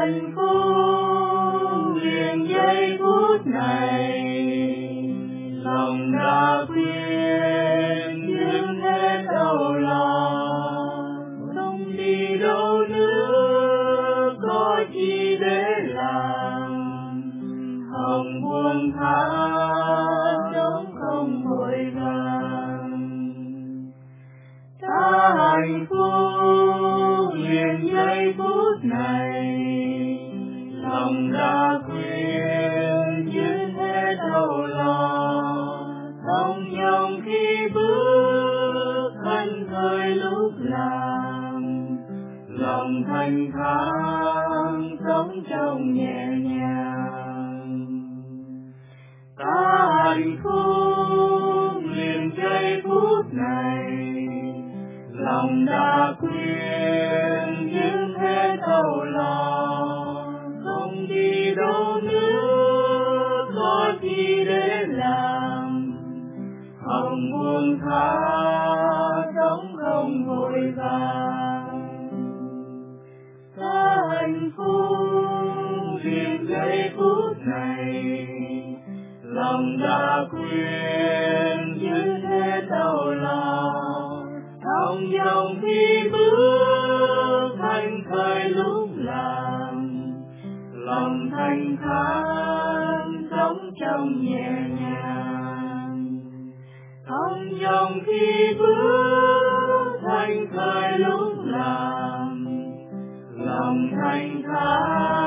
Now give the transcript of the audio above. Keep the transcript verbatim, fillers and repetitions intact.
hạnh phúc liền giây phút này, lòng đã quên dừng hết âu lo, không đi đâu nữa có chi để làm, hồng buông thả sống không vội vàng. Ta hạnh phúc liền giây phút này, lòng đã quên dứt hết âu lo, thông dong khi bước khấn khởi lúc làm, lòng thanh thản sống trong nhẹ nhàng. Ta hạnh phúc liền giây phút này, lòng đã quên dứt hết âu lo, không đi đâu nữa có chi để làm, hồng buông thả sống không vội vàng. Ta hạnh phúc liền giây phút này, lòng đã quên dứt hết âu lo, thông dong khi bước thanh khởi lúc làm, lòng thanh thản sống trong nhẹ nhàng. Thông dong khi bước thanh khởi lúc làm, lòng thanh thản